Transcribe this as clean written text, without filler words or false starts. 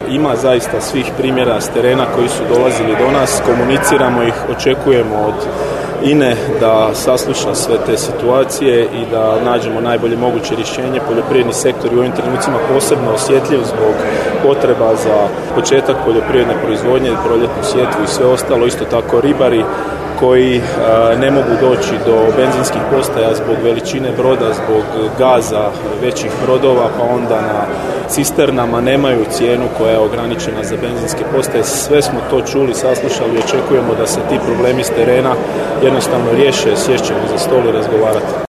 ima zaista svih primjera s terena koji su dolazili do nas, komuniciramo ih, očekujemo od INE da sasluša sve te situacije i da nađemo najbolje moguće rješenje. Poljoprivredni sektor je u ovim trenucima posebno osjetljiv zbog potreba za početak poljoprivredne proizvodnje, proljetnu sjetvu i sve ostalo, isto tako ribari koji ne mogu doći do benzinskih postaja zbog veličine broda, zbog gaza većih brodova, pa onda na cisternama nemaju cijenu koja je ograničena za benzinske postaje. Sve smo to čuli, saslušali i očekujemo da se ti problemi s terena jednostavno riješe, sješćemo za stol i razgovarati.